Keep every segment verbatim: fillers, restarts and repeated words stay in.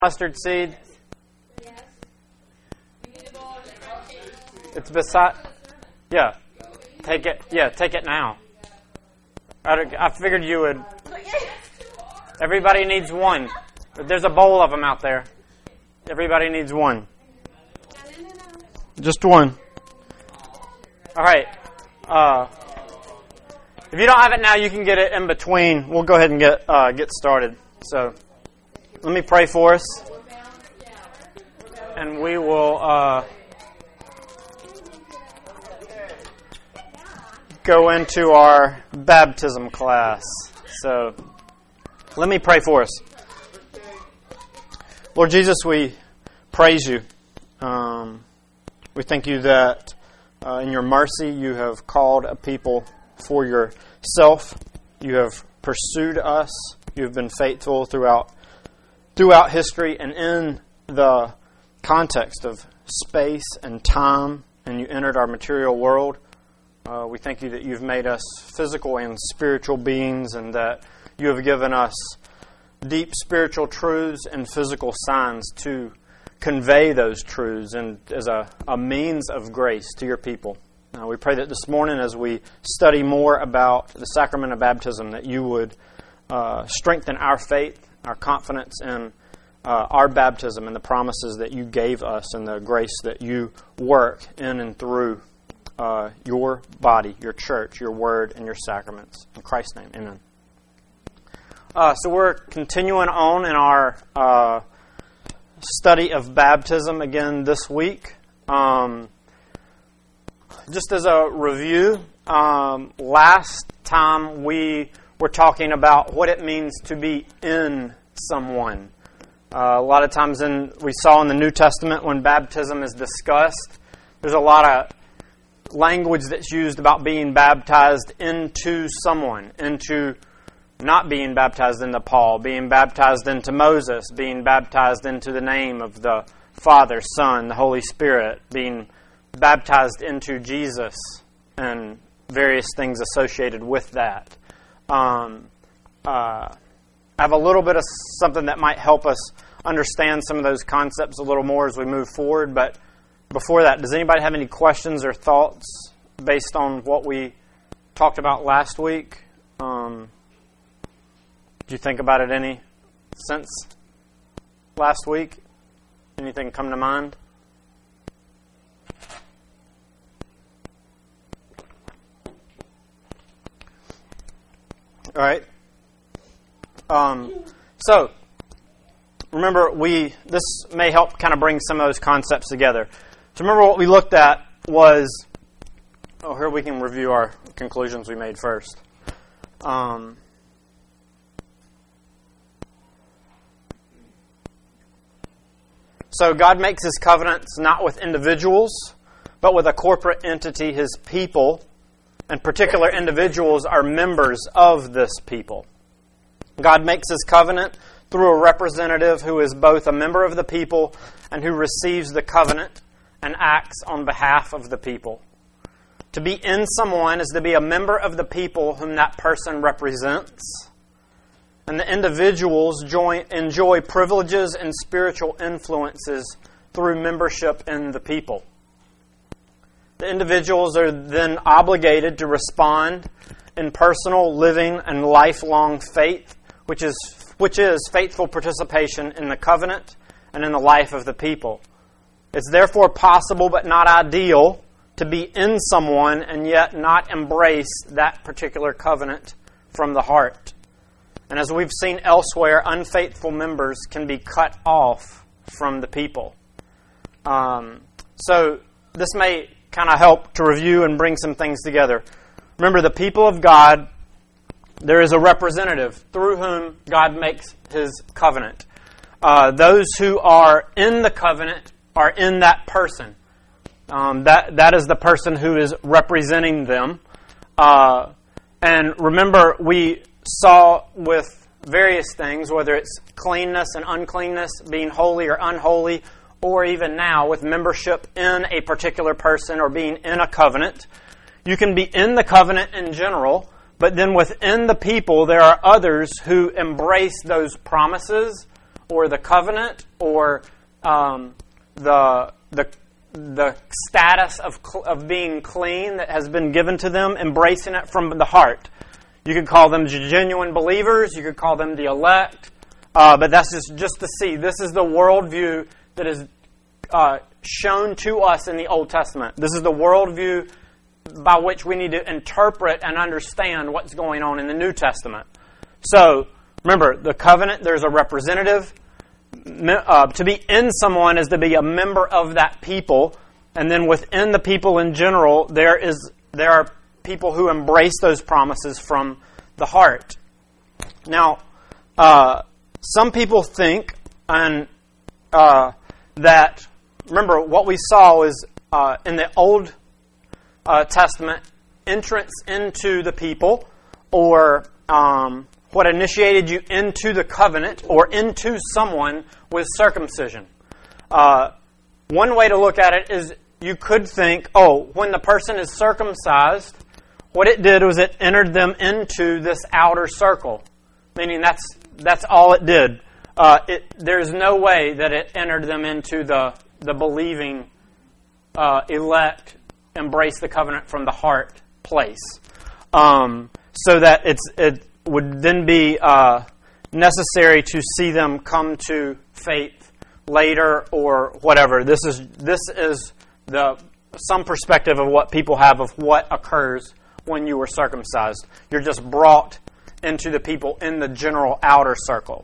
mustard seed? It's beside. Yeah, take it. Yeah, take it now. I, I figured you would. Everybody needs one. There's a bowl of them out there. Everybody needs one. Just one. All right. Uh, if you don't have it now, you can get it in between. We'll go ahead and get uh, get started. So, let me pray for us, and we will uh, go into our baptism class. So, let me pray for us. Lord Jesus, we praise you. Um, we thank you that uh, in your mercy you have called a people for yourself. You have pursued us. You have been faithful throughout throughout history and in the context of space and time, and you entered our material world. Uh, we thank you that you've made us physical and spiritual beings, and that you have given us deep spiritual truths and physical signs to convey those truths and as a, a means of grace to your people. Uh, we pray that this morning as we study more about the sacrament of baptism, that you would uh, strengthen our faith, our confidence in uh, our baptism and the promises that you gave us and the grace that you work in and through uh, your body, your church, your word, and your sacraments. In Christ's name, amen. Uh, so we're continuing on in our uh, study of baptism again this week. Um, just as a review, um, last time we were talking about what it means to be in someone. Uh, a lot of times in we saw in the New Testament when baptism is discussed, there's a lot of language that's used about being baptized into someone, into not being baptized into Paul, being baptized into Moses, being baptized into the name of the Father, Son, the Holy Spirit, being baptized into Jesus, and various things associated with that. Um, uh, I have a little bit of something that might help us understand some of those concepts a little more as we move forward, but before that, does anybody have any questions or thoughts based on what we talked about last week? Um, Did you think about it any since last week? Anything come to mind? All right. Um, so, remember, we this may help kind of bring some of those concepts together. So remember what we looked at was, oh, here we can review our conclusions we made first. Um So God makes His covenants not with individuals, but with a corporate entity, His people, and particular individuals are members of this people. God makes His covenant through a representative who is both a member of the people and who receives the covenant and acts on behalf of the people. To be in someone is to be a member of the people whom that person represents. And the individuals join, enjoy privileges and spiritual influences through membership in the people. The individuals are then obligated to respond in personal, living, and lifelong faith, which is which is faithful participation in the covenant and in the life of the people. It's therefore possible, but not ideal, to be in someone and yet not embrace that particular covenant from the heart. And as we've seen elsewhere, unfaithful members can be cut off from the people. Um, so this may kind of help to review and bring some things together. Remember, the people of God, there is a representative through whom God makes His covenant. Uh, those who are in the covenant are in that person. Um, that that is the person who is representing them. Uh, and remember, we saw with various things, whether it's cleanness and uncleanness, being holy or unholy, or even now with membership in a particular person or being in a covenant. You can be in the covenant in general, but then within the people there are others who embrace those promises or the covenant or um, the the the status of of being clean that has been given to them, embracing it from the heart. You could call them genuine believers. You could call them the elect. Uh, but that's just, just to see. This is the worldview that is uh, shown to us in the Old Testament. This is the worldview by which we need to interpret and understand what's going on in the New Testament. So, remember, the covenant, there's a representative. Uh, to be in someone is to be a member of that people. And then within the people in general, there is there are people who embrace those promises from the heart. Now, uh, some people think and uh, that, remember, what we saw is uh, in the Old uh, Testament, entrance into the people, or um, what initiated you into the covenant or into someone was circumcision. Uh, one way to look at it is you could think, oh, when the person is circumcised, what it did was it entered them into this outer circle, meaning that's that's all it did. Uh, it, there's no way that it entered them into the the believing uh, elect, embrace the covenant from the heart place, um, so that it's it would then be uh, necessary to see them come to faith later or whatever. This is this is the some perspective of what people have of what occurs when you were circumcised. You're just brought into the people in the general outer circle.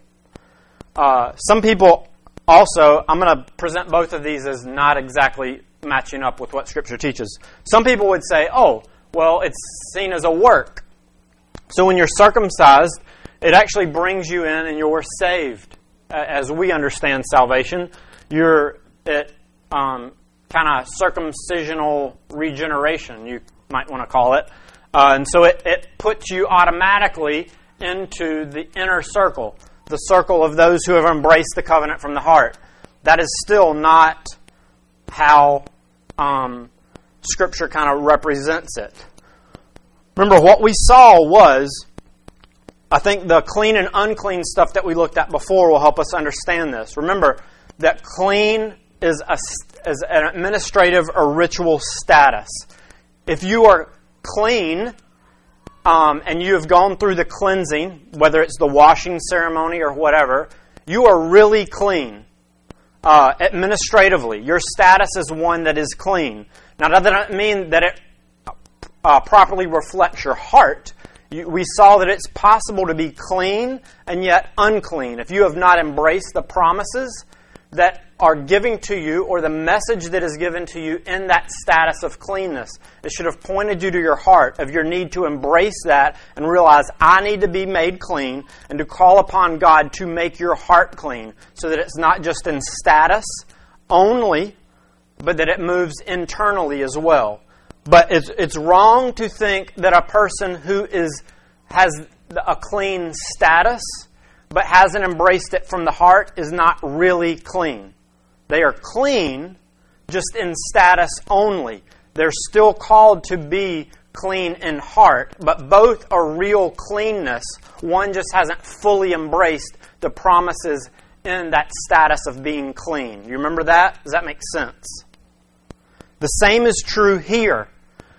Uh, some people also, I'm going to present both of these as not exactly matching up with what Scripture teaches. Some people would say, oh, well, it's seen as a work. So when you're circumcised, it actually brings you in and you're saved. As we understand salvation, you're at um, kind of circumcisional regeneration, you might want to call it. Uh, and so it, it puts you automatically into the inner circle, the circle of those who have embraced the covenant from the heart. That is still not how um, Scripture kind of represents it. Remember, what we saw was, I think the clean and unclean stuff that we looked at before will help us understand this. Remember that clean is, a, is an administrative or ritual status. If you are clean, um, and you have gone through the cleansing, whether it's the washing ceremony or whatever, you are really clean. Uh, administratively, your status is one that is clean. Now, that doesn't mean that it uh, properly reflects your heart. You, we saw that it's possible to be clean and yet unclean. If you have not embraced the promises that are given to you, or the message that is given to you in that status of cleanness, it should have pointed you to your heart of your need to embrace that and realize, I need to be made clean, and to call upon God to make your heart clean, so that it's not just in status only, but that it moves internally as well. But it's it's wrong to think that a person who is has a clean status but hasn't embraced it from the heart is not really clean. They are clean, just in status only. They're still called to be clean in heart, but both are real cleanness. One just hasn't fully embraced the promises in that status of being clean. You remember that? Does that make sense? The same is true here.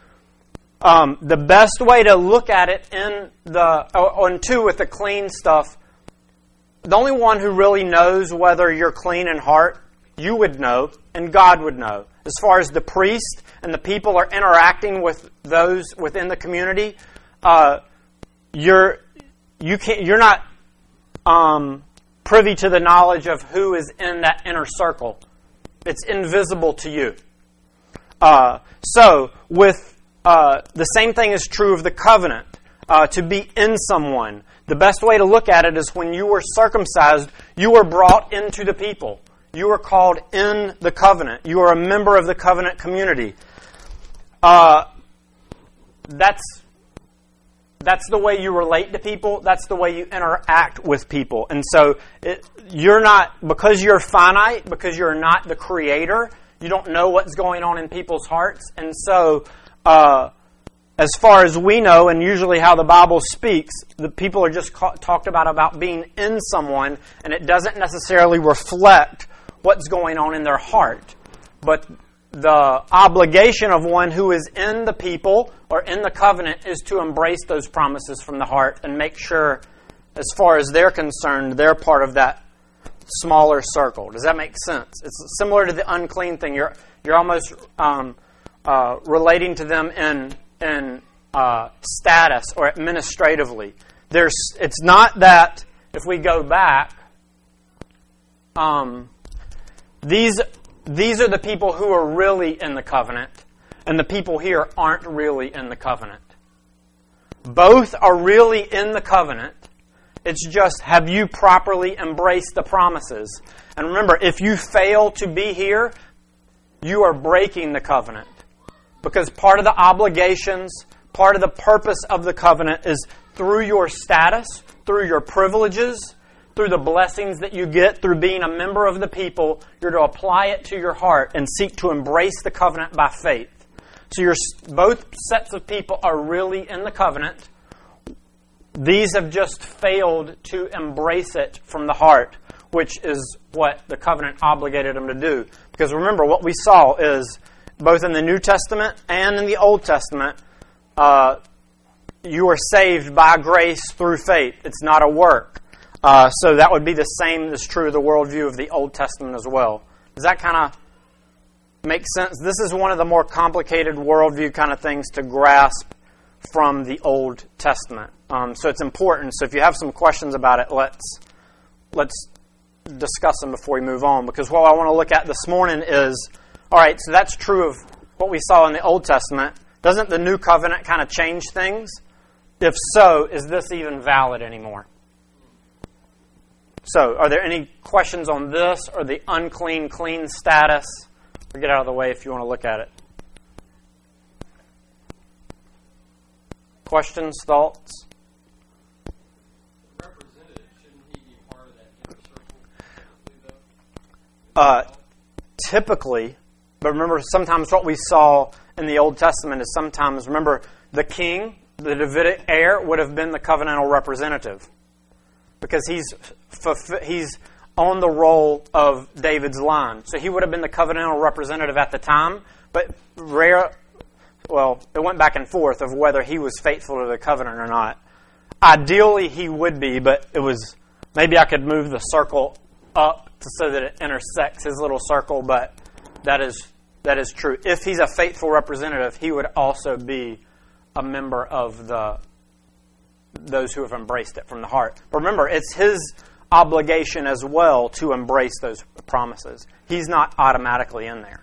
Um, the best way to look at it in the oh, and two with the clean stuff, the only one who really knows whether you're clean in heart, you would know, and God would know. As far as the priest and the people are interacting with those within the community, uh, you're you can't you're not um, privy to the knowledge of who is in that inner circle. It's invisible to you. Uh, so, with uh, the same thing is true of the covenant. Uh, to be in someone, the best way to look at it is when you were circumcised, you were brought into the people. You are called in the covenant. You are a member of the covenant community. Uh, that's that's the way you relate to people. That's the way you interact with people. And so it, you're not, because you're finite, because you're not the creator, you don't know what's going on in people's hearts. And so uh, as far as we know, and usually how the Bible speaks, the people are just ca- talked about about being in someone, and it doesn't necessarily reflect what's going on in their heart. But the obligation of one who is in the people or in the covenant is to embrace those promises from the heart and make sure, as far as they're concerned, they're part of that smaller circle. Does that make sense? It's similar to the unclean thing. You're you're almost um, uh, relating to them in in uh, status or administratively. There's. It's not that if we go back, um, these these are the people who are really in the covenant, and the people here aren't really in the covenant. Both are really in the covenant. It's just, have you properly embraced the promises? And remember, if you fail to be here, you are breaking the covenant. Because part of the obligations, part of the purpose of the covenant is through your status, through your privileges, through the blessings that you get through being a member of the people, you're to apply it to your heart and seek to embrace the covenant by faith. So you're, both sets of people are really in the covenant. These have just failed to embrace it from the heart, which is what the covenant obligated them to do. Because remember, what we saw is, both in the New Testament and in the Old Testament, uh, you are saved by grace through faith. It's not a work. Uh, so that would be the same that's true of the worldview of the Old Testament as well. Does that kind of make sense? This is one of the more complicated worldview kind of things to grasp from the Old Testament. Um, so it's important. So if you have some questions about it, let's let's discuss them before we move on. Because what I want to look at this morning is, all right, so that's true of what we saw in the Old Testament. Doesn't the New Covenant kind of change things? If so, is this even valid anymore? So, are there any questions on this or the unclean, clean status? Or get out of the way if you want to look at it. Questions, thoughts? Representative, shouldn't he be part of that inner circle? Uh, typically, but remember, sometimes what we saw in the Old Testament is sometimes, remember, the king, the Davidic heir, would have been the covenantal representative. Because he's he's on the role of David's line. So he would have been the covenantal representative at the time, but rare, well, it went back and forth of whether he was faithful to the covenant or not. Ideally, he would be, but it was, maybe I could move the circle up to, so that it intersects his little circle, but that is that is true. If he's a faithful representative, he would also be a member of the those who have embraced it from the heart. But remember, it's his obligation as well to embrace those promises. He's not automatically in there.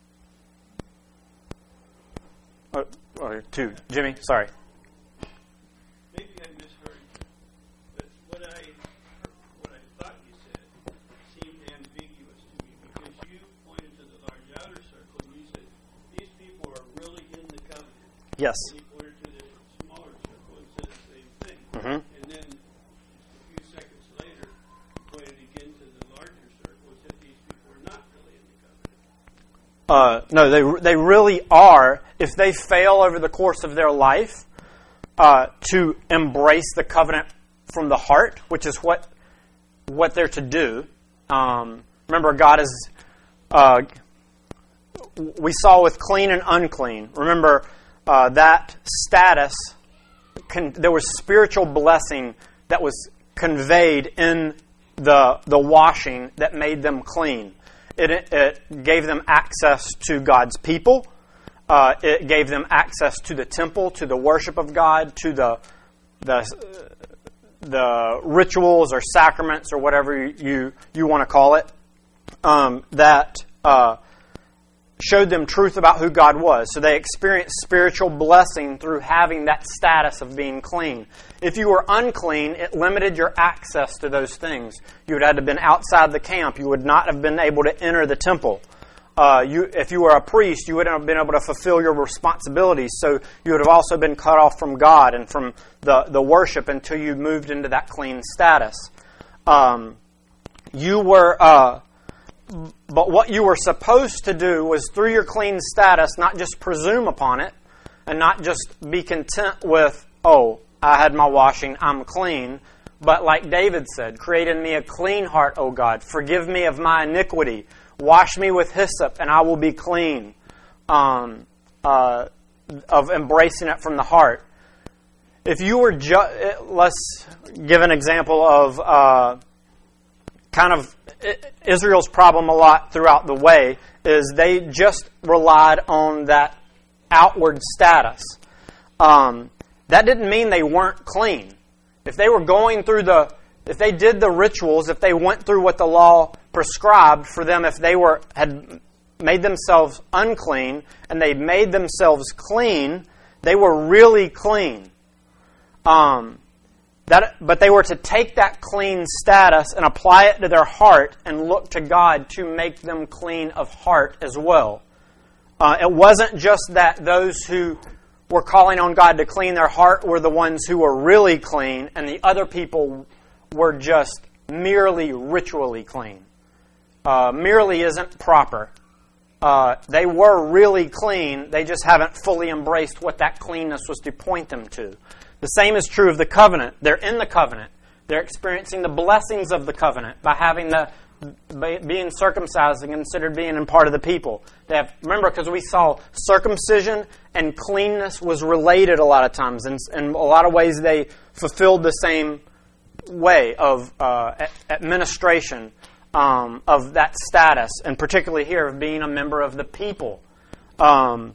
Oh, oh, two. Jimmy, sorry. Maybe I misheard you, but what I what I thought you said seemed ambiguous to me, because you pointed to the large outer circle and you said these people are really in the covenant. Yes. And you pointed to this smaller circle and said the same thing. Mm-hmm. And then a few seconds later, you pointed again to the larger circle and said these people are not really in the covenant. Uh, no, they they really are. If they fail over the course of their life uh, to embrace the covenant from the heart, which is what what they're to do. Um, remember, God is. Uh, we saw with clean and unclean. Remember uh, that status. Con- there was spiritual blessing that was conveyed in the the washing that made them clean. It, it gave them access to God's people. Uh, it gave them access to the temple, to the worship of God, to the the the rituals or sacraments or whatever you you, you want to call it. Um, that uh, showed them truth about who God was. So they experienced spiritual blessing through having that status of being clean. If you were unclean, it limited your access to those things. You would have to have been outside the camp. You would not have been able to enter the temple. Uh, you, if you were a priest, you wouldn't have been able to fulfill your responsibilities. So you would have also been cut off from God and from the, the worship until you moved into that clean status. Um, you were, uh, but what you were supposed to do was, through your clean status, not just presume upon it, and not just be content with, oh, I had my washing, I'm clean. But like David said, create in me a clean heart, O God. Forgive me of my iniquity. Wash me with hyssop, and I will be clean. Um, uh, of embracing it from the heart. If you were ju- let's give an example of uh, kind of Israel's problem a lot throughout the way is they just relied on that outward status. Um, that didn't mean they weren't clean. If they were going through the, if they did the rituals, if they went through what the law prescribed for them, if they were had made themselves unclean and they made themselves clean, they were really clean. Um, that, but they were to take that clean status and apply it to their heart and look to God to make them clean of heart as well. Uh, it wasn't just that those who were calling on God to clean their heart were the ones who were really clean, and the other people were just merely ritually clean. Uh, merely isn't proper. Uh, they were really clean, they just haven't fully embraced what that cleanness was to point them to. The same is true of the covenant. They're in the covenant. They're experiencing the blessings of the covenant by having the by being circumcised and considered being a part of the people. They have, remember, because we saw circumcision and cleanness was related a lot of times. And in a lot of ways they fulfilled the same way of uh, administration um, of that status, and particularly here of being a member of the people. Um,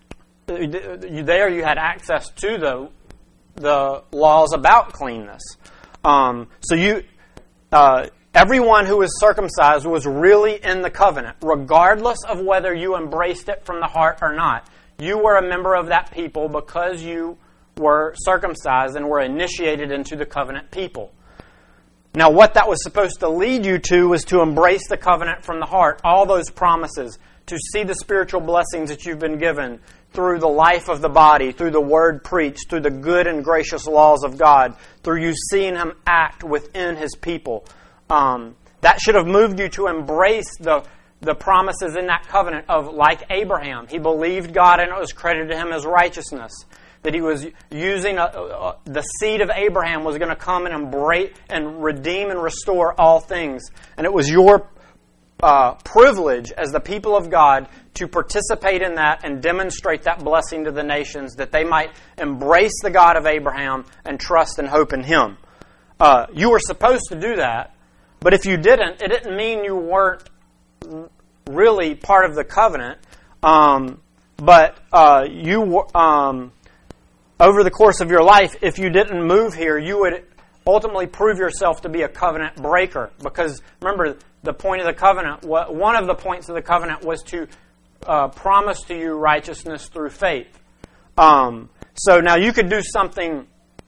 there you had access to the the laws about cleanness. Um, so you... Uh, Everyone who was circumcised was really in the covenant, regardless of whether you embraced it from the heart or not. You were a member of that people because you were circumcised and were initiated into the covenant people. Now, what that was supposed to lead you to was to embrace the covenant from the heart, all those promises, to see the spiritual blessings that you've been given through the life of the body, through the word preached, through the good and gracious laws of God, through you seeing Him act within His people. Um, that should have moved you to embrace the, the promises in that covenant of, like Abraham, he believed God and it was credited to him as righteousness. That he was using, a, a, the seed of Abraham was going to come and embrace and redeem and restore all things. And it was your uh, privilege as the people of God to participate in that and demonstrate that blessing to the nations, that they might embrace the God of Abraham and trust and hope in Him. Uh, you were supposed to do that. But if you didn't, it didn't mean you weren't really part of the covenant. Um, but uh, you, um, over the course of your life, if you didn't move here, you would ultimately prove yourself to be a covenant breaker. Because remember, the point of the covenant, one of the points of the covenant was to uh, promise to you righteousness through faith. Um, so now you could do something.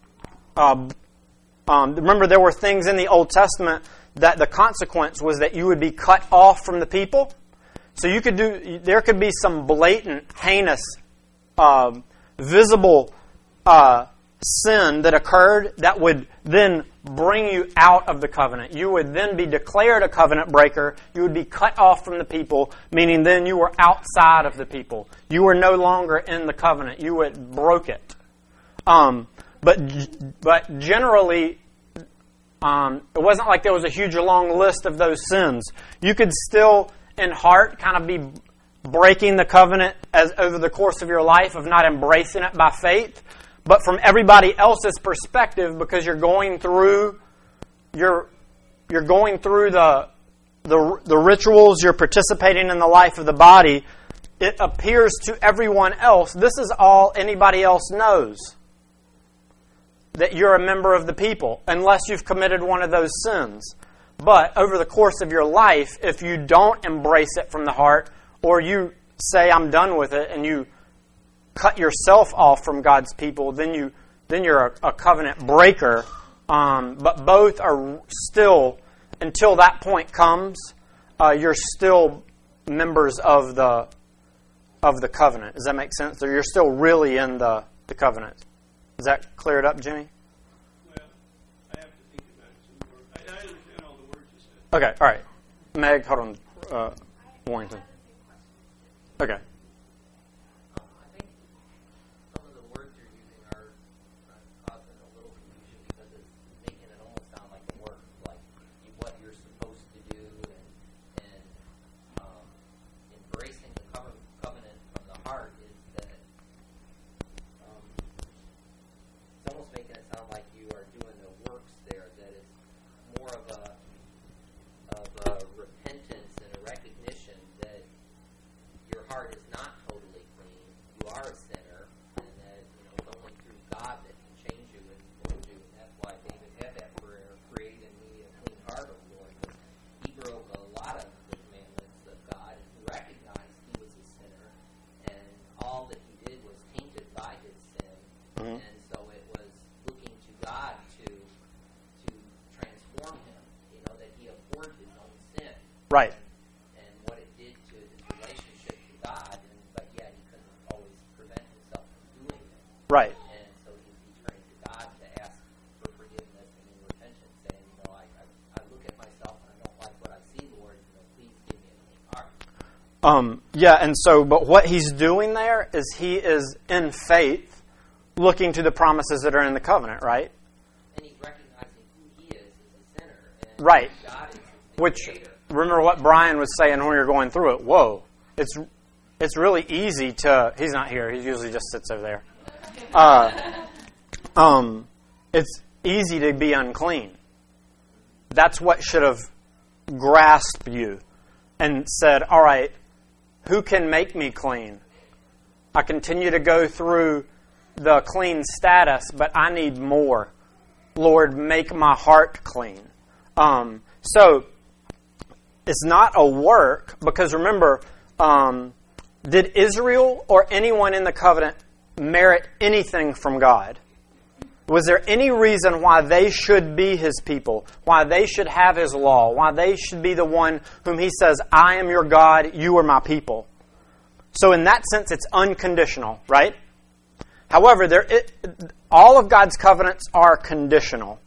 Uh, um, remember, there were things in the Old Testament that the consequence was that you would be cut off from the people. So you could do. There could be some blatant, heinous, uh, visible uh, sin that occurred that would then bring you out of the covenant. You would then be declared a covenant breaker. You would be cut off from the people, meaning then you were outside of the people. You were no longer in the covenant. You had broke it. Um, but but generally. Um, it wasn't like there was a huge long list of those sins. You could still, in heart, kind of be breaking the covenant as over the course of your life of not embracing it by faith. But from everybody else's perspective, because you're going through, you're you're going through the the the rituals, you're participating in the life of the body. It appears to everyone else this is all anybody else knows. That you're a member of the people, unless you've committed one of those sins. But over the course of your life, if you don't embrace it from the heart, or you say, I'm done with it, and you cut yourself off from God's people, then, you, then you're a, a covenant breaker. Um, but both are still, until that point comes, uh, you're still members of the of the covenant. Does that make sense? So you're still really in the, the covenant. Is that cleared up, Jimmy? Well, I have to think about it some more. I, I understand all the words you said. Okay, all right. Meg, hold on. Uh, Warrington. Okay. Um, I think Um, yeah, and so, but what he's doing there is he is in faith looking to the promises that are in the covenant, right? And he's recognizing who he is as a sinner. And Right. God is the Which, creator. remember what Brian was saying when we were going through it. Whoa, it's it's really easy to, he's not here, he usually just sits over there. Uh, um, it's easy to be unclean. That's what should have grasped you and said, all right, who can make me clean? I continue to go through the clean status, but I need more. Lord, make my heart clean. Um, so, it's not a work, because remember, um, did Israel or anyone in the covenant merit anything from God? Was there any reason why they should be His people, why they should have His law, why they should be the one whom He says, I am your God, you are my people? So in that sense, it's unconditional, right? However, there, it, all of God's covenants are conditional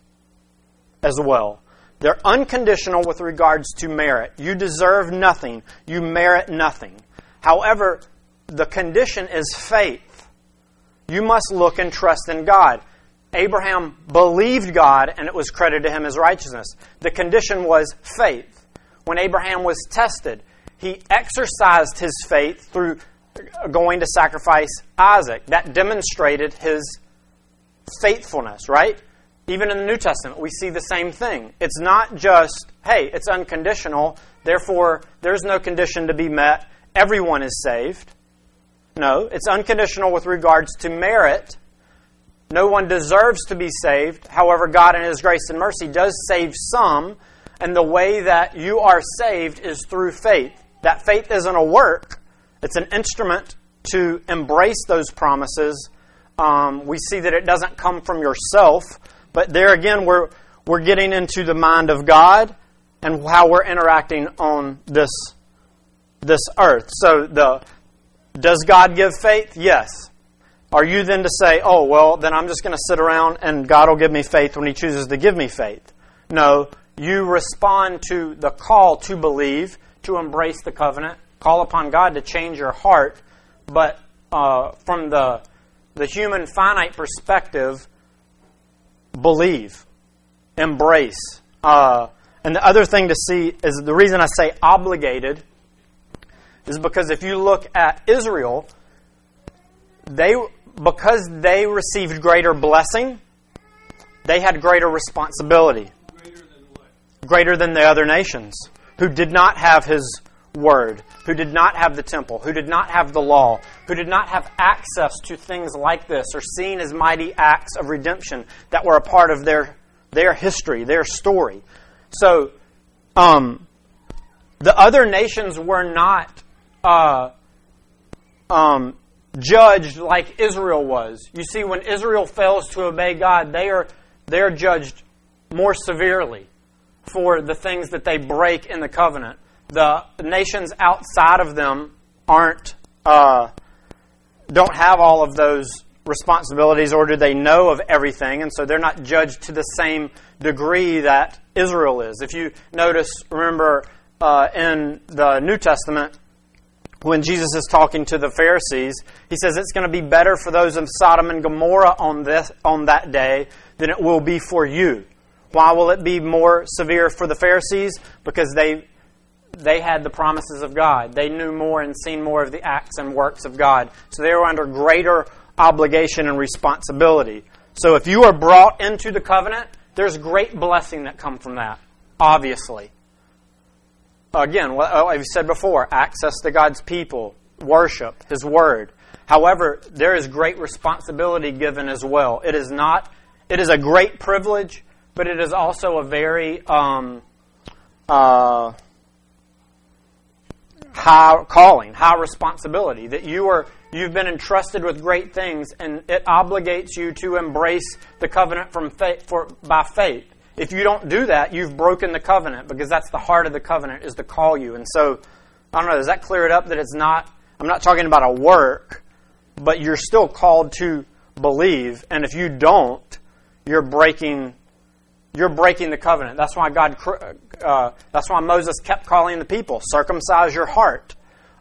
as well. They're unconditional with regards to merit. You deserve nothing. You merit nothing. However, the condition is faith. You must look and trust in God. Abraham believed God, and it was credited to him as righteousness. The condition was faith. When Abraham was tested, he exercised his faith through going to sacrifice Isaac. That demonstrated his faithfulness, right? Even in the New Testament, we see the same thing. It's not just, hey, it's unconditional, therefore there's no condition to be met, everyone is saved. No, it's unconditional with regards to merit. No one deserves to be saved. However, God in His grace and mercy does save some, and the way that you are saved is through faith. That faith isn't a work. It's an instrument to embrace those promises. Um, we see that it doesn't come from yourself, but there again, we're we're getting into the mind of God and how we're interacting on this this earth. So, the does God give faith? Yes. Are you then to say, oh, well, then I'm just going to sit around and God will give me faith when He chooses to give me faith? No, you respond to the call to believe, to embrace the covenant, call upon God to change your heart, but uh, from the the human finite perspective, believe, embrace. Uh, and the other thing to see is the reason I say obligated is because if you look at Israel, they because they received greater blessing, they had greater responsibility. Greater than what? Greater than the other nations who did not have His word, who did not have the temple, who did not have the law, who did not have access to things like this or seen as mighty acts of redemption that were a part of their their history, their story. So, um, the other nations were not uh, um, judged like Israel was. You see, when Israel fails to obey God, they are they are judged more severely for the things that they break in the covenant. The nations outside of them aren't uh, don't have all of those responsibilities, or do they know of everything, and so they're not judged to the same degree that Israel is. If you notice, remember uh, in the New Testament, when Jesus is talking to the Pharisees, He says it's going to be better for those of Sodom and Gomorrah on this on that day than it will be for you. Why will it be more severe for the Pharisees? Because they they had the promises of God. They knew more and seen more of the acts and works of God. So they were under greater obligation and responsibility. So if you are brought into the covenant, there's great blessing that comes from that, obviously. Again, what I've said before, access to God's people, worship, His Word. However, there is great responsibility given as well. It is not, it is a great privilege, but it is also a very um, uh, high calling, high responsibility, that you are, you've been entrusted with great things, and it obligates you to embrace the covenant from faith, for, by faith. If you don't do that, you've broken the covenant, because that's the heart of the covenant, is to call you. And so, I don't know, does that clear it up that it's not, I'm not talking about a work, but you're still called to believe, and if you don't, you're breaking you're breaking the covenant. That's why God, uh, that's why Moses kept calling the people, circumcise your heart.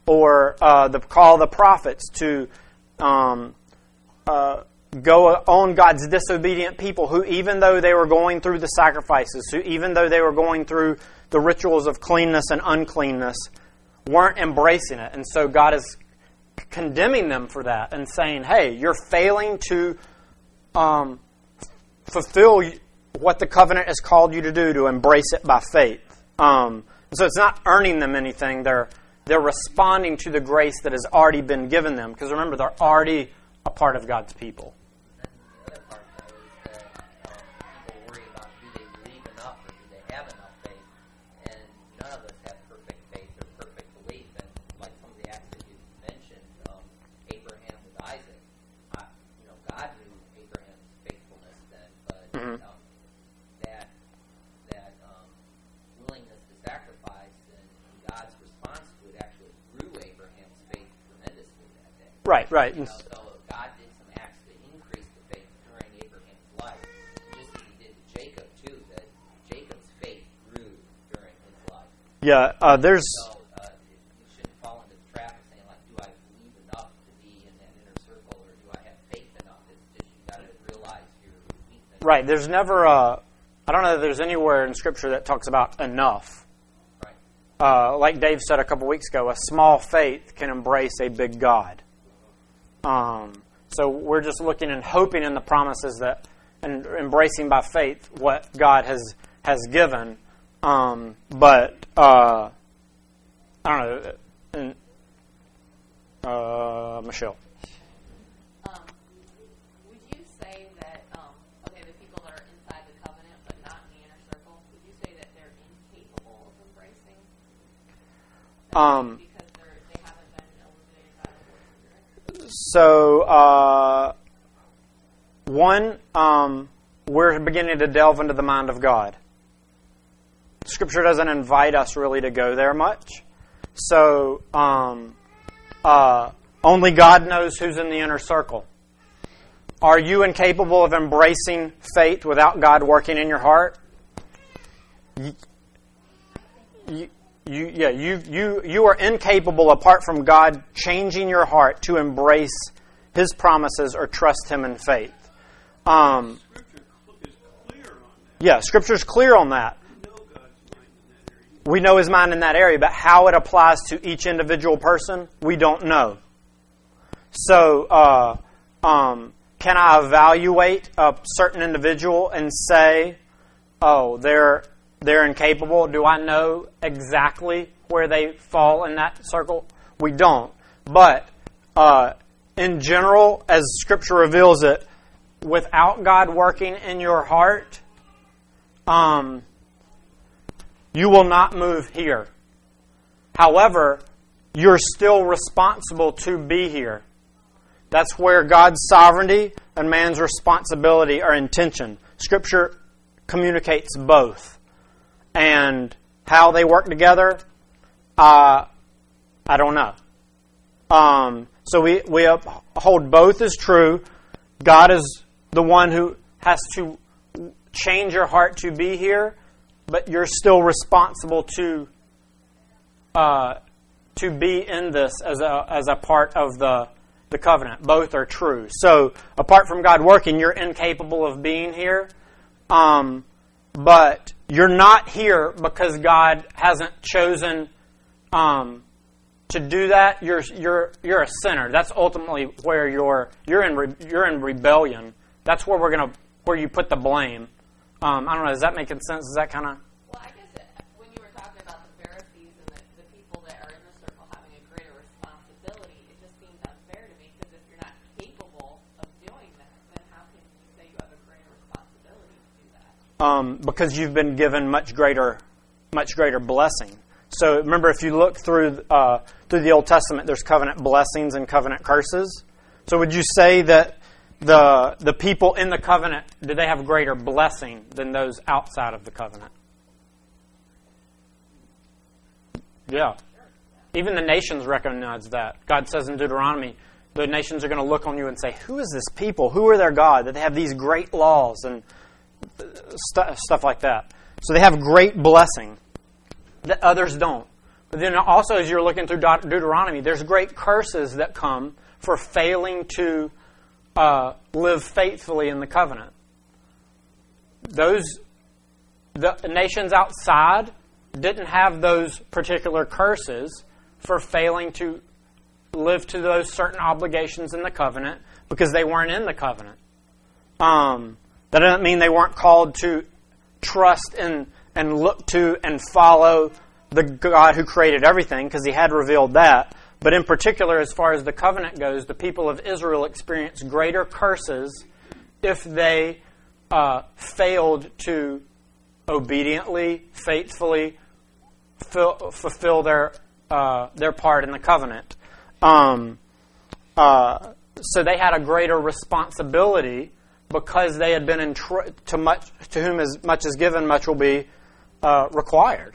or uh, the call of the prophets to um, uh, go on God's disobedient people who, even though they were going through the sacrifices, who even though they were going through the rituals of cleanness and uncleanness, weren't embracing it. And so God is condemning them for that and saying, hey, you're failing to um, fulfill what the covenant has called you to do, to embrace it by faith. Um, so it's not earning them anything. They're they're responding to the grace that has already been given them. Because remember, they're already a part of God's people. And the other part, though, is that um, people worry about do they believe enough or do they have enough faith? And none of us have perfect faith or perfect belief. And like some of the acts that you mentioned, um, Abraham with Isaac, uh, you know, God knew Abraham's faithfulness then, but Mm-hmm. um, that that um, willingness to sacrifice and God's response to it actually grew Abraham's faith tremendously that day. Right, right. You know, so God did some acts to increase the faith during Abraham's life, just as He did to Jacob too. That Jacob's faith grew during his life. Yeah, uh, there's... So uh, you shouldn't fall into the trap of saying, like, do I believe enough to be in that inner circle, or do I have faith enough? It's just you got to realize your weakness. Right, there's never a... I don't know that there's anywhere in Scripture that talks about enough. Right. Uh, like Dave said a couple weeks ago, a small faith can embrace a big God. Um, so we're just looking and hoping in the promises that, and embracing by faith what God has has given. Um, but uh, I don't know, and, uh, Michelle. Um, would you say that, um, okay, the people that are inside the covenant but not in the inner circle, would you say that they're incapable of embracing? that Um, because they're, they haven't been illuminated by the Holy Spirit? So, uh, one, um, we're beginning to delve into the mind of God. Scripture doesn't invite us really to go there much. So, um, uh, only God knows who's in the inner circle. Are you incapable of embracing faith without God working in your heart? You, you, you, yeah, you, you, you are incapable apart from God changing your heart to embrace His promises or trust Him in faith. Um, Scripture is clear on that. yeah, Scripture's clear on that. We know God's mind in that area. We know His mind in that area, but how it applies to each individual person, we don't know. So, uh, um, can I evaluate a certain individual and say, oh, they're they're incapable? Do I know exactly where they fall in that circle? We don't. But uh, in general, as Scripture reveals it, without God working in your heart, um, you will not move here. However, you're still responsible to be here. That's where God's sovereignty and man's responsibility are in tension. Scripture communicates both. And how they work together, uh, I don't know. Um, so we, we uphold both as true. God is the one who has to change your heart to be here, but you're still responsible to uh, to be in this as a as a part of the the covenant. Both are true. So apart from God working, you're incapable of being here. Um, but you're not here because God hasn't chosen um, to do that. You're you're you're a sinner. That's ultimately where you're you're in re, you're in rebellion. That's where we're gonna where you put the blame. Um, I don't know. Does that make sense? Is that kind of? Well, I guess it, when you were talking about the Pharisees and the, the people that are in the circle having a greater responsibility, it just seems unfair to me because if you're not capable of doing that, then how can you say you have a greater responsibility to do that? Um, because you've been given much greater, much greater blessing. So remember, if you look through uh, through the Old Testament, there's covenant blessings and covenant curses. So would you say that the the people in the covenant, do they have greater blessing than those outside of the covenant? Yeah. Even the nations recognize that. God says in Deuteronomy, the nations are going to look on you and say, who is this people? Who are their God? That they have these great laws and st- stuff like that. So they have great blessing that others don't. But then also, as you're looking through Deut- Deuteronomy, there's great curses that come for failing to uh, live faithfully in the covenant. Those the nations outside didn't have those particular curses for failing to live to those certain obligations in the covenant because they weren't in the covenant. Um, that doesn't mean they weren't called to trust and, and look to and follow the God who created everything, because He had revealed that. But in particular, as far as the covenant goes, the people of Israel experienced greater curses if they uh, failed to obediently, faithfully fill, fulfill their uh, their part in the covenant. Um, uh, so they had a greater responsibility because they had been in tr- to much to whom as much is given, much will be uh, required.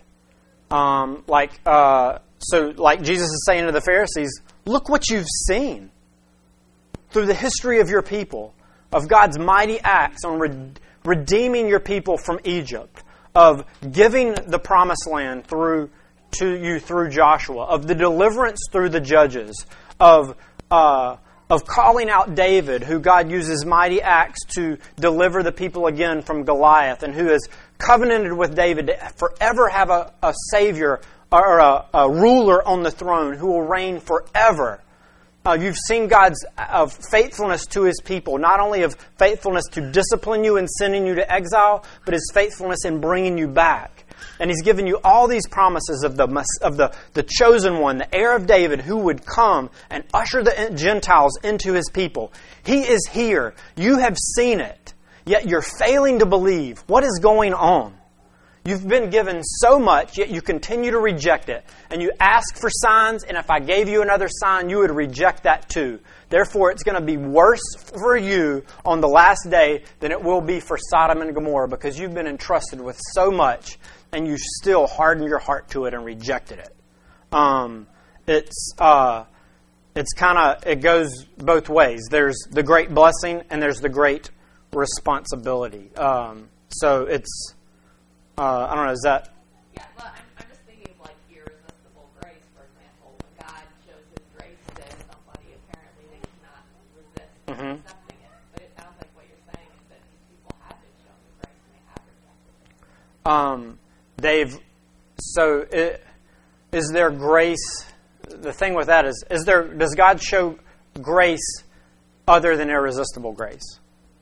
Um, like uh, so, like Jesus is saying to the Pharisees, look what you've seen through the history of your people, of God's mighty acts on re- redeeming your people from Egypt, of giving the promised land through to you through Joshua, of the deliverance through the judges, of uh, of calling out David, who God uses mighty acts to deliver the people again from Goliath, and who has covenanted with David to forever have a, a Savior or a, a ruler on the throne who will reign forever. Uh, you've seen God's uh, faithfulness to His people, not only of faithfulness to discipline you and sending you to exile, but His faithfulness in bringing you back. And He's given you all these promises of the of the, the chosen one, the heir of David, who would come and usher the Gentiles into His people. He is here. You have seen it, yet you're failing to believe. What is going on? You've been given so much, yet you continue to reject it. And you ask for signs, and if I gave you another sign, you would reject that too. Therefore, it's going to be worse for you on the last day than it will be for Sodom and Gomorrah, because you've been entrusted with so much, and you still hardened your heart to it and rejected it. Um, it's uh, it's kind of, it goes both ways. There's the great blessing, and there's the great responsibility. Um, so it's... Uh, I don't know, is that... Yeah, well, I'm, I'm just thinking of, like, irresistible grace, for example. When God shows His grace to somebody, apparently they cannot resist Mm-hmm. accepting it. But it sounds like what you're saying is that these people have been shown the grace and they have rejected it. Um, they've... So, it, is there grace... The thing with that is, is there? Does God show grace other than irresistible grace?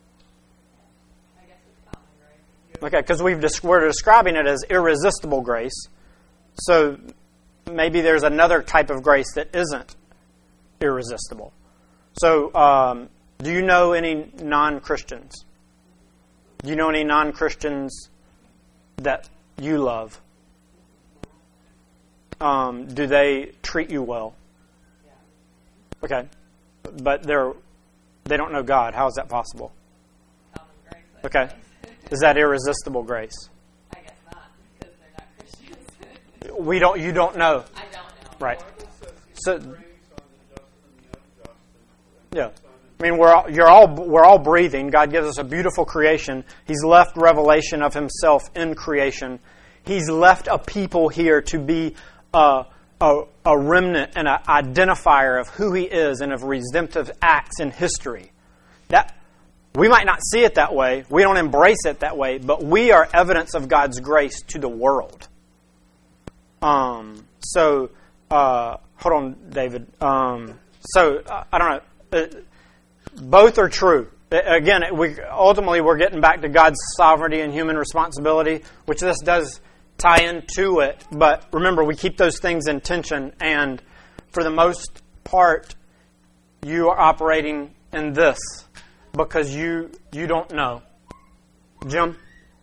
Okay, because we've we're describing it as irresistible grace. So maybe there's another type of grace that isn't irresistible. So um, do you know any non-Christians? Do you know any non-Christians that you love? Um, do they treat you well? Okay, but they're they don't know God. How is that possible? Okay. Is that irresistible grace? I guess not, because they're not Christians. We don't. You don't know. I don't know. Right. So. Yeah. I mean, we're all, you're all we're all breathing. God gives us a beautiful creation. He's left revelation of Himself in creation. He's left a people here to be a a, a remnant and an identifier of who He is and of redemptive acts in history. That. We might not see it that way. We don't embrace it that way, but we are evidence of God's grace to the world. Um. So, uh, hold on, David. Um. So, uh, I don't know. Uh, both are true. Uh, again, we ultimately we're getting back to God's sovereignty and human responsibility, which this does tie into it. But remember, we keep those things in tension, and for the most part, you are operating in this. Because you you don't know. Jim?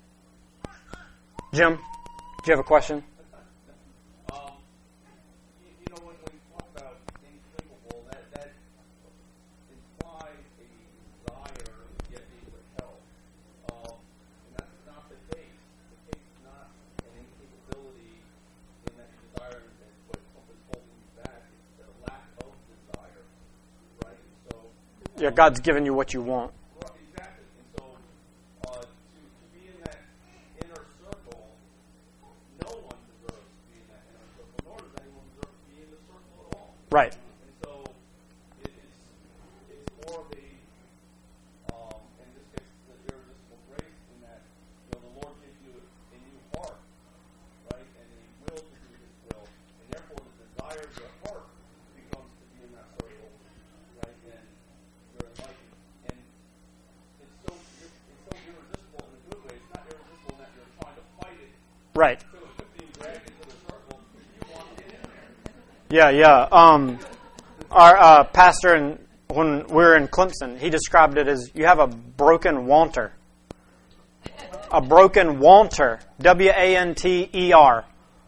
Jim? Do you have a question? Um, you, you know, when we talk about incapable, that, that implies a desire yet being withheld. Um, and that's not the case. The case is not an incapability in that you desire and what something's holding you back. It's a lack of desire. Right? So... Yeah, God's given you what you want. Well, exactly. And so, uh, to, to be in that inner circle, no one deserves to be in that inner circle, nor does Right. And so it, it's it's more of a, um, in this case, the irresistible grace in that, you know, the Lord gives you a new heart, right, and a will to do His will, and therefore the desire of your heart becomes to be in that circle, right, and you're enlightened. And it's so it's, it's so irresistible in a good way. It's not irresistible in that you're trying to fight it. Right. So it's being dragged into the circle. You want to get in there. Yeah, yeah. Um, our uh, pastor, in, when we were in Clemson, he described it as you have a broken wanter. A broken wanter. W A N T E R.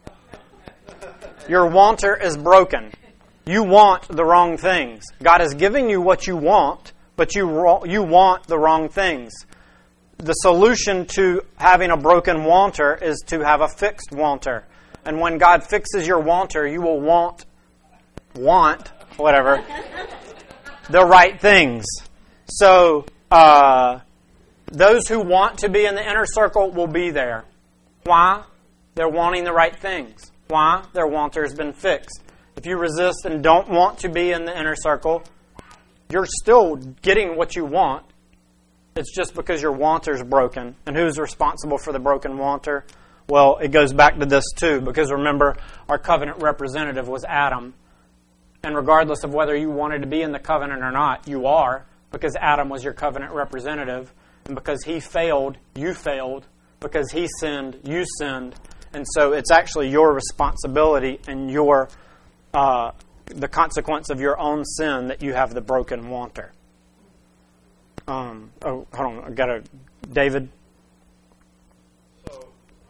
Your wanter is broken. You want the wrong things. God is giving you what you want, but you you want the wrong things. The solution to having a broken wanter is to have a fixed wanter. And when God fixes your wanter, you will want, want, whatever, the right things. So, uh, those who want to be in the inner circle will be there. Why? They're wanting the right things. Why? Their wanter has been fixed. If you resist and don't want to be in the inner circle, you're still getting what you want. It's just because your wanter's broken. And who's responsible for the broken wanter? Well, it goes back to this too, because remember, our covenant representative was Adam. And regardless of whether you wanted to be in the covenant or not, you are, because Adam was your covenant representative. And because he failed, you failed. Because he sinned, you sinned. And so it's actually your responsibility and your uh, the consequence of your own sin that you have the broken wanter. Um, oh, hold on. I got a David. So,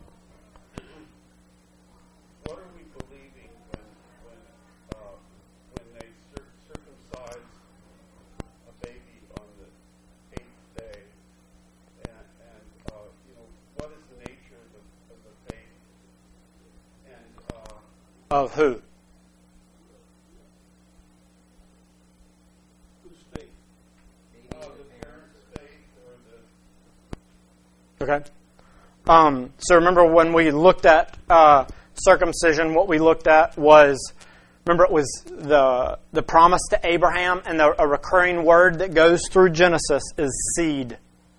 what are we believing when when uh, when they cir- circumcise a baby on the eighth day, and, and uh, you know, what is the nature of the, of the faith? And uh, Of who? whose faith? Uh, the parents' faith or the Okay. Um, so remember when we looked at uh, circumcision, what we looked at was, remember it was the the promise to Abraham, and the, a recurring word that goes through Genesis is seed,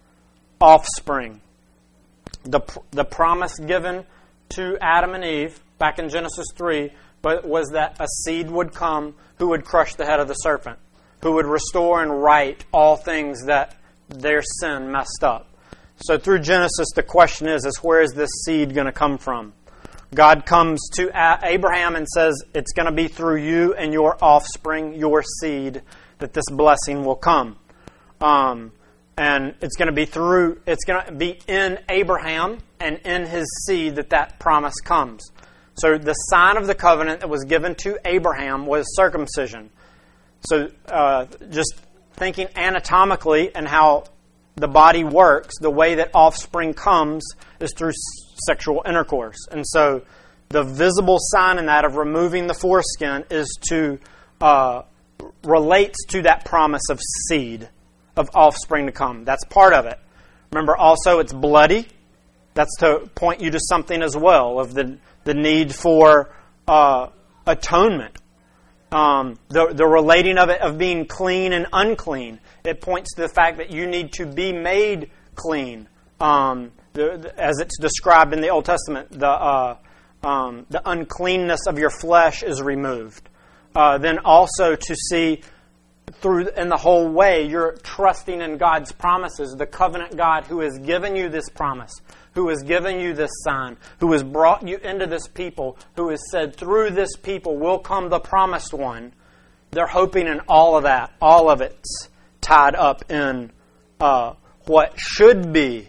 offspring. The the promise given to Adam and Eve back in Genesis three but was that a seed would come who would crush the head of the serpent, who would restore and right all things that their sin messed up. So through Genesis, the question is, is where is this seed going to come from? God comes to Abraham and says, it's going to be through you and your offspring, your seed, that this blessing will come. Um, and it's going to be through, it's going to be in Abraham and in his seed that that promise comes. So the sign of the covenant that was given to Abraham was circumcision. So uh, just thinking anatomically and how the body works, the way that offspring comes is through sexual intercourse. And so the visible sign in that of removing the foreskin is to uh, relates to that promise of seed, of offspring to come. That's part of it. Remember also it's bloody. That's to point you to something as well, of the, the need for uh, atonement. Um, the, the relating of it of being clean and unclean. It points to the fact that you need to be made clean. Um, the, the, as it's described in the Old Testament, the uh, um, the uncleanness of your flesh is removed. Uh, then also to see through in the whole way, you're trusting in God's promises, the covenant God who has given you this promise, who has given you this sign, who has brought you into this people, who has said, through this people will come the promised one. They're hoping in all of that. All of it's tied up in uh, what should be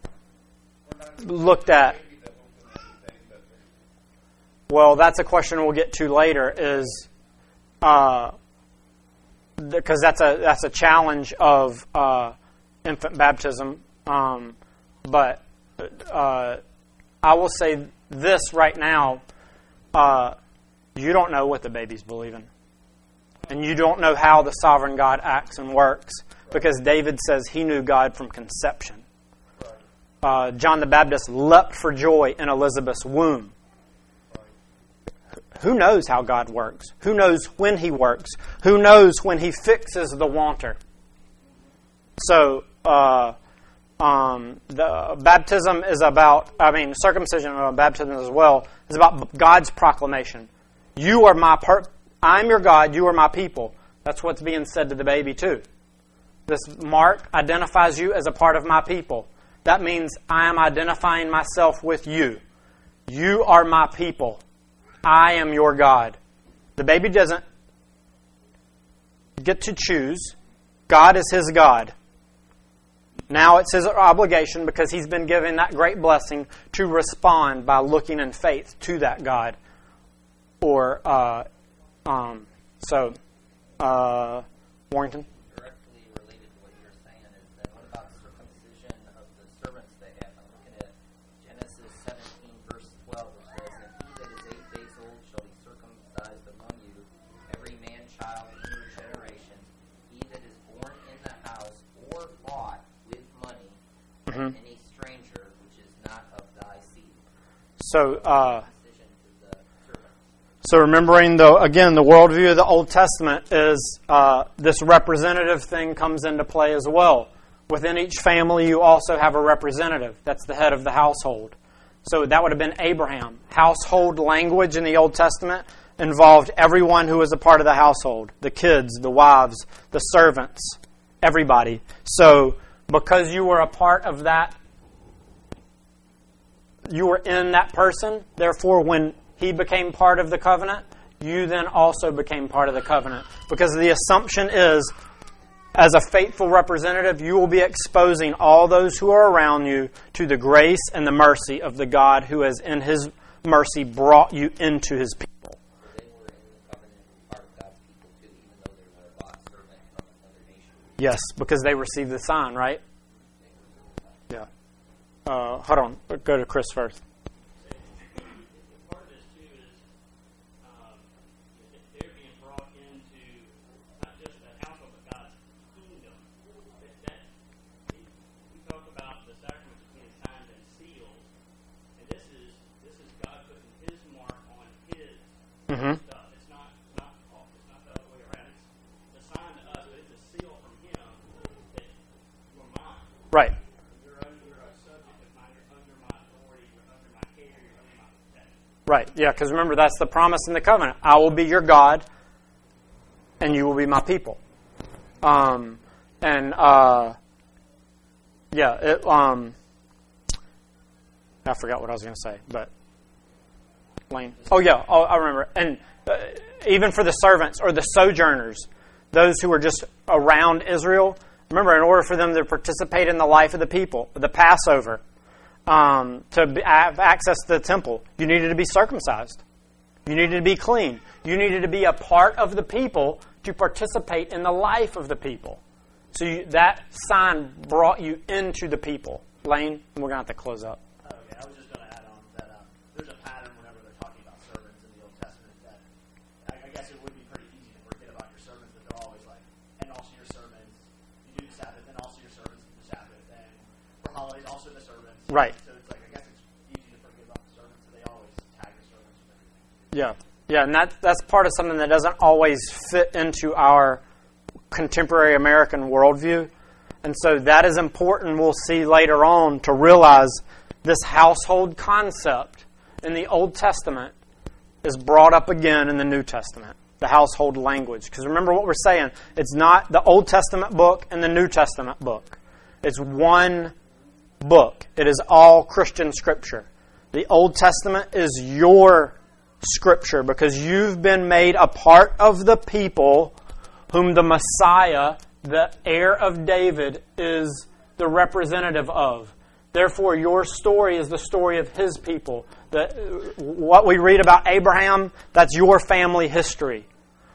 looked at. Well, that's a question we'll get to later, is uh, because that's a that's a challenge of uh, infant baptism. Um, but uh, I will say this right now: uh, you don't know what the baby's believing, and you don't know how the sovereign God acts and works, because David says he knew God from conception. Uh, John the Baptist leapt for joy in Elizabeth's womb. who knows how God works? Who knows when He works? Who knows when He fixes the wanter? So, uh, um, the baptism is about, I mean, circumcision, uh, baptism as well, is about God's proclamation. You are my, per- I'm your God, you are my people. That's what's being said to the baby too. This mark identifies you as a part of my people. That means I am identifying myself with you. You are my people. I am your God. The baby doesn't get to choose. God is his God. Now it's his obligation, because he's been given that great blessing, to respond by looking in faith to that God. Or, uh, um, so, uh, Warrington? Directly related to what you're saying is that what about circumcision of the servants they have? I'm looking at Genesis seventeen, verse twelve, which says, "And he that is eight days old shall be circumcised among you, every man child in your generation, he that is born in the house or bought with money, Mm-hmm. and any stranger which is not of thy seed." So, uh, Circumcision to the servants. So remembering, the again, the worldview of the Old Testament is uh, this representative thing comes into play as well. Within each family, you also have a representative. That's the head of the household. So that would have been Abraham. Household language in the Old Testament involved everyone who was a part of the household. The kids, the wives, the servants, everybody. So because you were a part of that, you were in that person, therefore when he became part of the covenant, you then also became part of the covenant. Because the assumption is, as a faithful representative, you will be exposing all those who are around you to the grace and the mercy of the God who has, in his mercy, brought you into his people. So they were in the covenant and part of God's people too, even though they were a bought servant from another nation. Yes, because they received the sign, right? Yeah. Uh, hold on. Go to Chris first. Part of this too is um, that they're being brought into not just the household but God's kingdom. That, that we, we talk about the sacraments being signs and seals, and this is this is God putting His mark on His Mm-hmm. stuff. It's not it's not off. It's not the other way around. It's the sign to us, but it's a seal from Him that you're mine. Right. You're under a subject of mine. You're under my authority. You're under my care. You're under my protection. Right, yeah, because remember, that's the promise in the covenant. I will be your God, and you will be my people. Um, and, uh, yeah, it, um, I forgot what I was going to say, but, Lane. Oh, yeah, oh, I remember. And uh, even for the servants or the sojourners, those who were just around Israel, remember, in order for them to participate in the life of the people, the Passover, Um, to be, have access to the temple, you needed to be circumcised. You needed to be clean. You needed to be a part of the people to participate in the life of the people. So you, that sign brought you into the people. Lane, we're going to have to close up. Okay, I was just going to add on that um, there's a pattern whenever they're talking about servants in the Old Testament that I, I guess it would be pretty easy to forget about your servants, but they're always like, and also your servants, you do the Sabbath, and also your servants do the Sabbath, and for holidays, also the servants. Right. So it's like, I guess it's easy to forget about the servants, so they always tag the servants with everything. Yeah. Yeah, and that, that's part of something that doesn't always fit into our contemporary American worldview. And so that is important, we'll see later on, to realize this household concept in the Old Testament is brought up again in the New Testament, the household language. Because remember what we're saying, it's not the Old Testament book and the New Testament book. It's one book. It is all Christian Scripture. The Old Testament is your Scripture because you've been made a part of the people whom the Messiah, the heir of David, is the representative of. Therefore, your story is the story of his people. The, what we read about Abraham, that's your family history.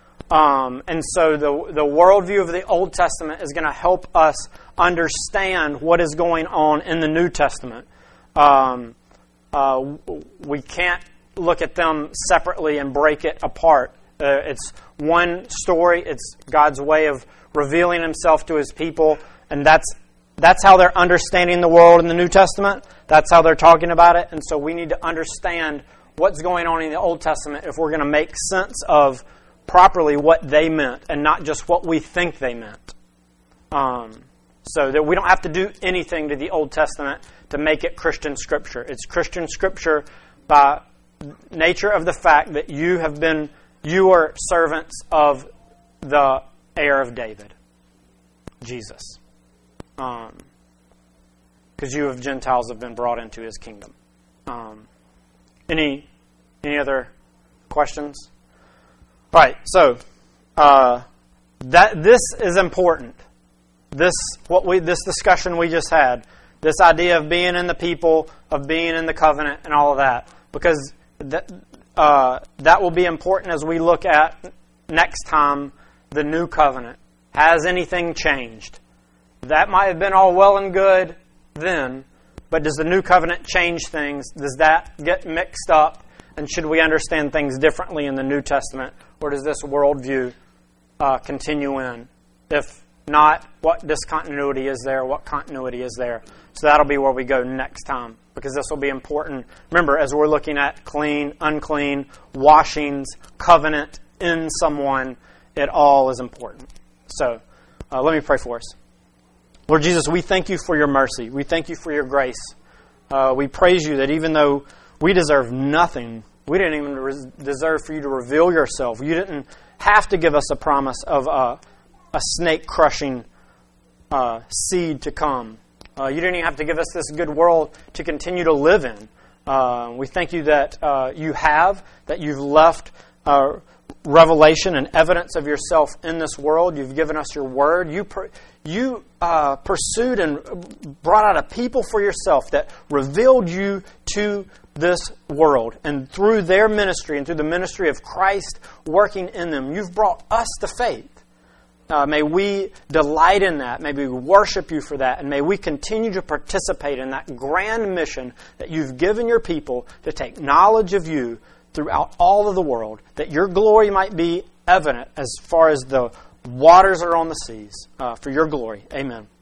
Um, and so the, the worldview of the Old Testament is going to help us understand what is going on in the New Testament. Um, uh, we can't look at them separately and break it apart. Uh, it's one story. It's God's way of revealing himself to his people, and that's that's how they're understanding the world in the New Testament. That's how they're talking about it, and so we need to understand what's going on in the Old Testament if we're going to make sense of properly what they meant and not just what we think they meant. Um, so that we don't have to do anything to the Old Testament to make it Christian Scripture. It's Christian Scripture by nature of the fact that you have been, you are servants of the heir of David, Jesus. Um, because you of Gentiles have been brought into His kingdom. Um, any any other questions? All right, so uh, that this is important. This what we this discussion we just had, this idea of being in the people, of being in the covenant, and all of that, because that uh, that will be important as we look at next time the new covenant. Has anything changed? That might have been all well and good then, but does the new covenant change things? Does that get mixed up? And should we understand things differently in the New Testament? Or does this worldview uh, continue in? If not, what discontinuity is there? What continuity is there? So that'll be where we go next time, because this will be important. Remember, as we're looking at clean, unclean, washings, covenant in someone, it all is important. So uh, let me pray for us. Lord Jesus, we thank you for your mercy. We thank you for your grace. Uh, we praise you that even though we deserve nothing, we didn't even res- deserve for you to reveal yourself. You didn't have to give us a promise of a, a snake-crushing uh, seed to come. Uh, you didn't even have to give us this good world to continue to live in. Uh, we thank you that uh, you have, that you've left uh, revelation and evidence of yourself in this world. You've given us your word. You per- you uh, pursued and brought out a people for yourself that revealed you to this world. And through their ministry and through the ministry of Christ working in them, you've brought us to faith. Uh, may we delight in that. May we worship you for that. And may we continue to participate in that grand mission that you've given your people to take knowledge of you throughout all of the world, that your glory might be evident as far as the waters are on the seas, uh, for your glory. Amen.